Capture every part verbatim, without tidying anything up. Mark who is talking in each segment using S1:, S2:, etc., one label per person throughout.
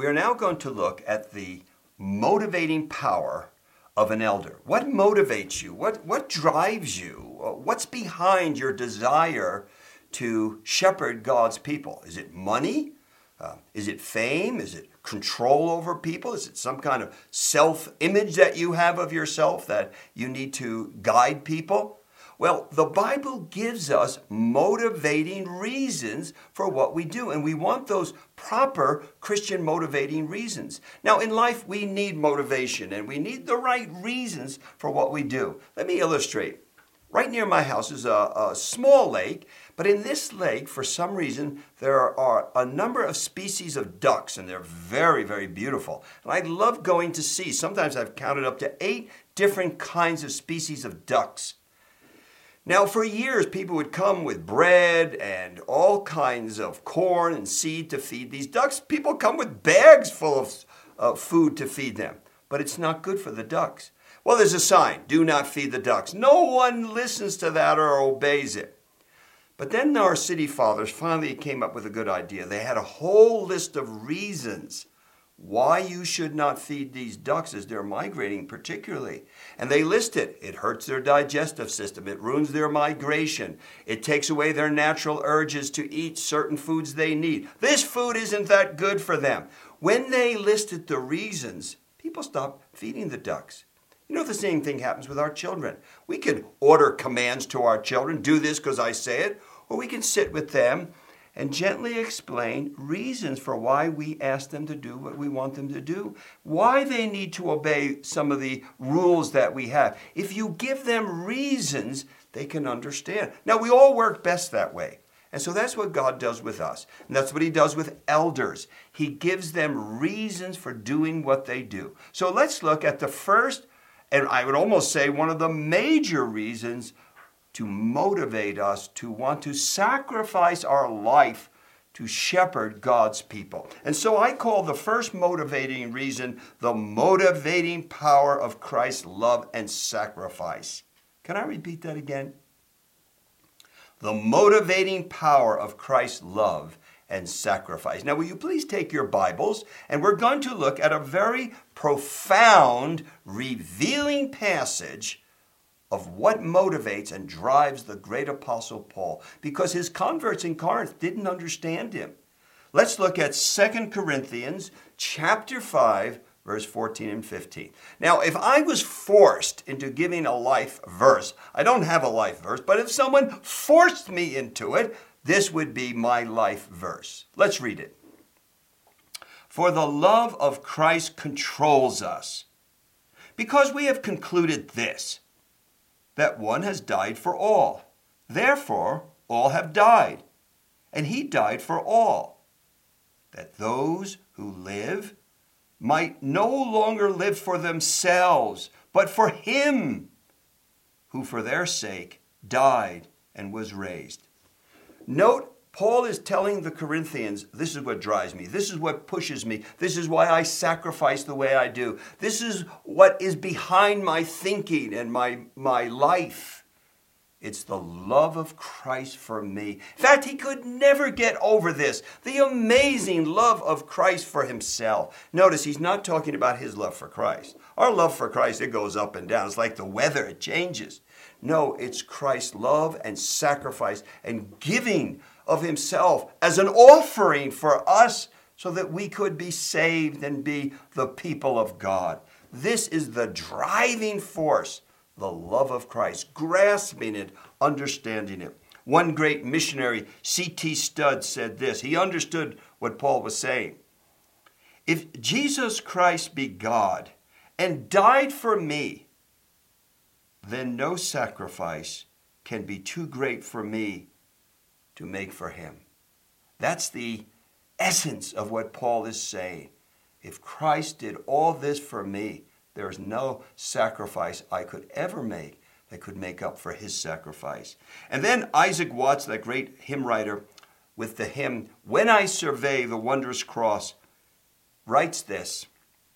S1: we are now going to look at the motivating power of an elder. What motivates you? What, what drives you? Uh, What's behind your desire to shepherd God's people? Is it money? Uh, is it fame? Is it control over people? Is it some kind of self-image that you have of yourself that you need to guide people? Well, the Bible gives us motivating reasons for what we do, and we want those proper Christian motivating reasons. Now, in life, we need motivation, and we need the right reasons for what we do. Let me illustrate. Right near my house is a, a small lake, but in this lake, for some reason, there are a number of species of ducks, and they're very, very beautiful. And I love going to see. Sometimes I've counted up to eight different kinds of species of ducks. Now, for years, people would come with bread and all kinds of corn and seed to feed these ducks. People come with bags full of uh, food to feed them, but it's not good for the ducks. Well, there's a sign, do not feed the ducks. No one listens to that or obeys it. But then our city fathers finally came up with a good idea. They had a whole list of reasons why you should not feed these ducks as they're migrating particularly. And they list it. It hurts their digestive system. It ruins their migration. It takes away their natural urges to eat certain foods they need. This food isn't that good for them. When they listed the reasons, people stopped feeding the ducks. You know, the same thing happens with our children. We can order commands to our children, do this because I say it, or we can sit with them and gently explain reasons for why we ask them to do what we want them to do, why they need to obey some of the rules that we have. If you give them reasons, they can understand. Now, we all work best that way. And so that's what God does with us. And that's what he does with elders. He gives them reasons for doing what they do. So let's look at the first, and I would almost say one of the major reasons to motivate us to want to sacrifice our life to shepherd God's people. And so I call the first motivating reason the motivating power of Christ's love and sacrifice. Can I repeat that again? The motivating power of Christ's love and sacrifice. Now, will you please take your Bibles, and we're going to look at a very profound, revealing passage of what motivates and drives the great apostle Paul, because his converts in Corinth didn't understand him. Let's look at Second Corinthians chapter five, verse fourteen and fifteen. Now, if I was forced into giving a life verse, I don't have a life verse, but if someone forced me into it, this would be my life verse. Let's read it. For the love of Christ controls us, because we have concluded this, that one has died for all. Therefore, all have died, and he died for all, that those who live might no longer live for themselves, but for him who for their sake died and was raised. Note, Paul is telling the Corinthians, this is what drives me. This is what pushes me. This is why I sacrifice the way I do. This is what is behind my thinking and my, my life. It's the love of Christ for me. In fact, he could never get over this. The amazing love of Christ for himself. Notice he's not talking about his love for Christ. Our love for Christ, it goes up and down. It's like the weather, it changes. No, it's Christ's love and sacrifice and giving of himself as an offering for us so that we could be saved and be the people of God. This is the driving force, the love of Christ, grasping it, understanding it. One great missionary, C T Studd, said this. He understood what Paul was saying. If Jesus Christ be God and died for me, then no sacrifice can be too great for me to make for him. That's the essence of what Paul is saying. If Christ did all this for me, there is no sacrifice I could ever make that could make up for his sacrifice. And then Isaac Watts, that great hymn writer, with the hymn, When I Survey the Wondrous Cross, writes this: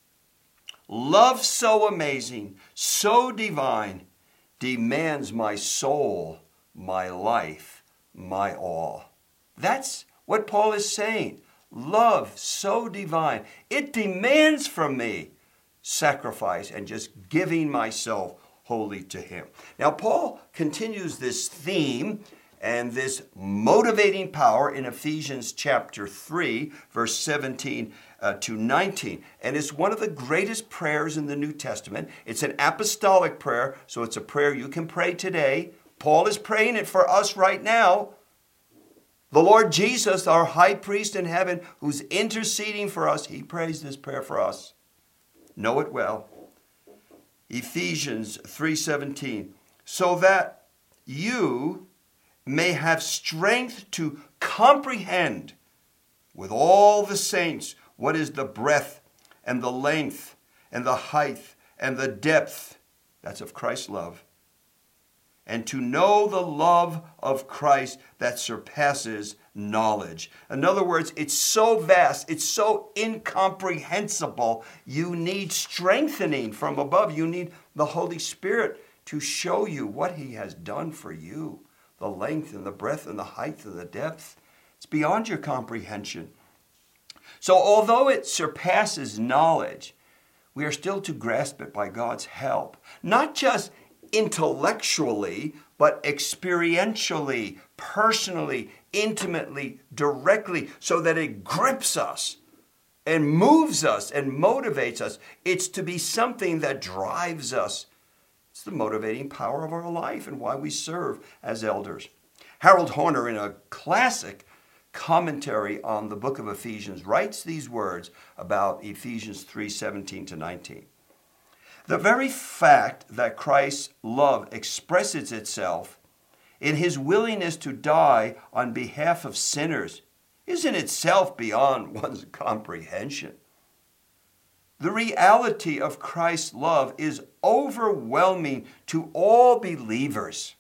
S1: love so amazing, so divine, demands my soul, my life, my all. That's what Paul is saying. love so divine. It demands from me sacrifice and just giving myself wholly to him. Now, Paul continues this theme and this motivating power in Ephesians chapter three, verse seventeen uh, to nineteen. And it's one of the greatest prayers in the New Testament. It's an apostolic prayer, so it's a prayer you can pray today. Paul is praying it for us right now. The Lord Jesus, our high priest in heaven, who's interceding for us, he prays this prayer for us. Know it well. Ephesians three seventeen, so that you may have strength to comprehend with all the saints what is the breadth and the length and the height and the depth, that's of Christ's love, and to know the love of Christ that surpasses knowledge. In other words, it's so vast, it's so incomprehensible, you need strengthening from above. You need the Holy Spirit to show you what he has done for you. The length and the breadth and the height and the depth. It's beyond your comprehension. So although it surpasses knowledge, we are still to grasp it by God's help. Not just intellectually, but experientially, personally, intimately, directly, so that it grips us and moves us and motivates us. It's to be something that drives us. It's the motivating power of our life and why we serve as elders. Harold Horner, in a classic commentary on the book of Ephesians, writes these words about Ephesians three seventeen to nineteen. The very fact that Christ's love expresses itself in his willingness to die on behalf of sinners is in itself beyond one's comprehension. The reality of Christ's love is overwhelming to all believers.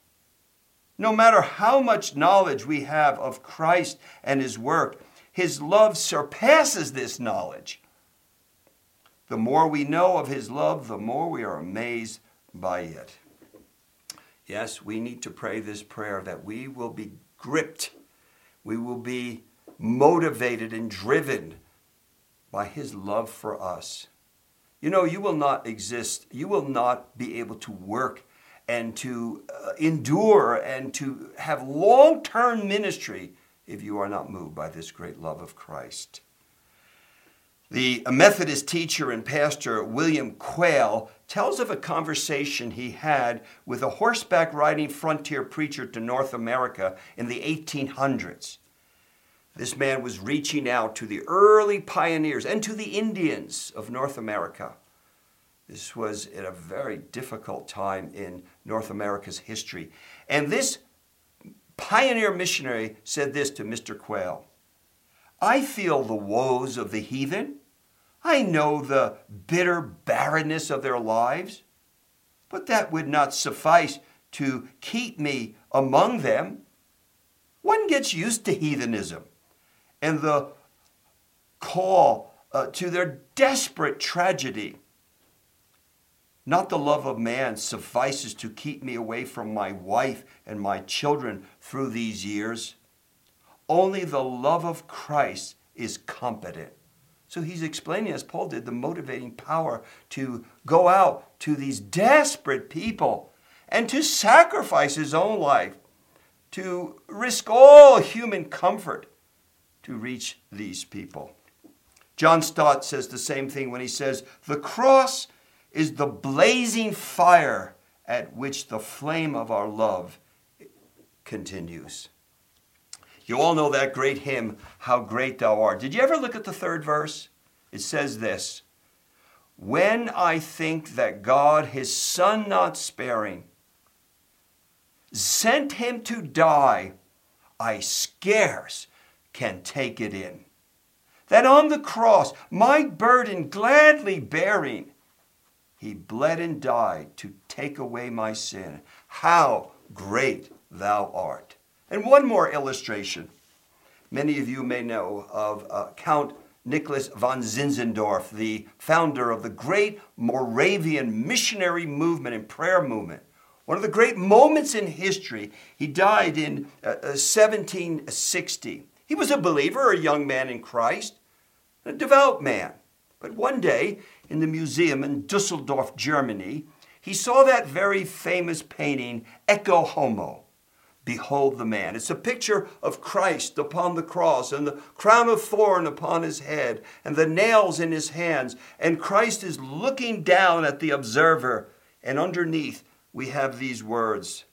S1: No matter how much knowledge we have of Christ and his work, his love surpasses this knowledge. The more we know of his love, the more we are amazed by it. Yes, we need to pray this prayer that we will be gripped, we will be motivated and driven by his love for us. You know, you will not exist, you will not be able to work and to uh, endure and to have long-term ministry if you are not moved by this great love of Christ. The Methodist teacher and pastor William Quayle tells of a conversation he had with a horseback riding frontier preacher to North America in the eighteen hundreds. This man was reaching out to the early pioneers and to the Indians of North America. This was at a very difficult time in North America's history. And this pioneer missionary said this to Mister Quayle: I feel the woes of the heathen. I know the bitter barrenness of their lives. But that would not suffice to keep me among them. One gets used to heathenism and the call uh, to their desperate tragedy. Not the love of man suffices to keep me away from my wife and my children through these years. Only the love of Christ is competent. So he's explaining, as Paul did, the motivating power to go out to these desperate people and to sacrifice his own life, to risk all human comfort to reach these people. John Stott says the same thing when he says, the cross is the blazing fire at which the flame of our love continues. You all know that great hymn, How Great Thou Art. Did you ever look at the third verse? It says this: when I think that God, his Son not sparing, sent him to die, I scarce can take it in. That on the cross, my burden gladly bearing, he bled and died to take away my sin. How great thou art. And one more illustration. Many of you may know of uh, Count Nicholas von Zinzendorf, the founder of the great Moravian missionary movement and prayer movement. One of the great moments in history. He died in uh, seventeen sixty. He was a believer, a young man in Christ, a devout man. But one day, in the museum in Dusseldorf, Germany, he saw that very famous painting, Ecce Homo, Behold the Man. It's a picture of Christ upon the cross and the crown of thorn upon his head and the nails in his hands. And Christ is looking down at the observer. And underneath, we have these words,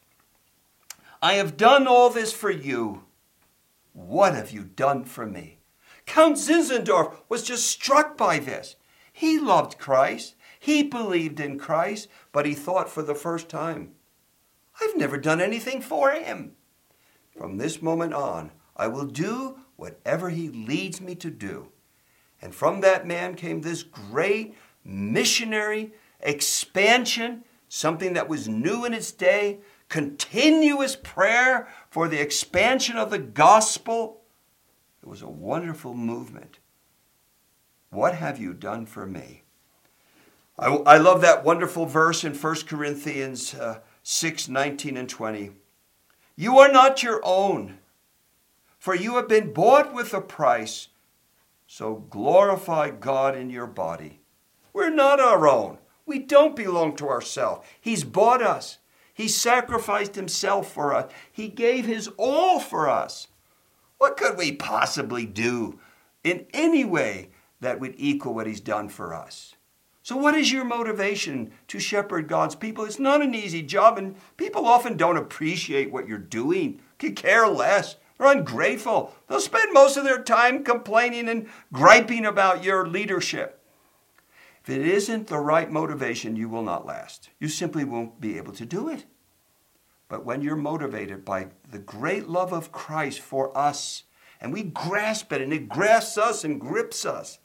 S1: I have done all this for you. What have you done for me? Count Zinzendorf was just struck by this. He loved Christ. He believed in Christ, but he thought for the first time, I've never done anything for him. From this moment on, I will do whatever he leads me to do. And from that man came this great missionary expansion, something that was new in its day, continuous prayer for the expansion of the gospel. It was a wonderful movement. What have you done for me? I, I love that wonderful verse in First Corinthians uh, six, nineteen and twenty. You are not your own, for you have been bought with a price. So glorify God in your body. We're not our own. We don't belong to ourselves. He's bought us. He sacrificed himself for us. He gave his all for us. What could we possibly do in any way that would equal what he's done for us? So what is your motivation to shepherd God's people? It's not an easy job, and people often don't appreciate what you're doing, could care less. They're ungrateful. They'll spend most of their time complaining and griping about your leadership. If it isn't the right motivation, you will not last. You simply won't be able to do it. But when you're motivated by the great love of Christ for us, and we grasp it, and it grasps us and grips us,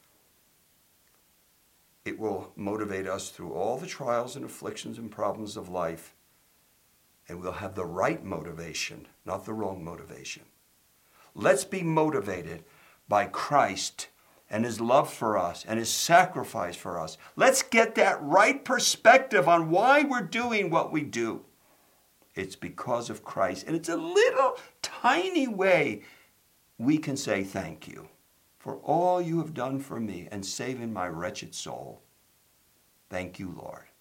S1: it will motivate us through all the trials and afflictions and problems of life. And we'll have the right motivation, not the wrong motivation. Let's be motivated by Christ and his love for us and his sacrifice for us. Let's get that right perspective on why we're doing what we do. It's because of Christ. And it's a little tiny way we can say thank you for all you have done for me and saving my wretched soul. Thank you, Lord.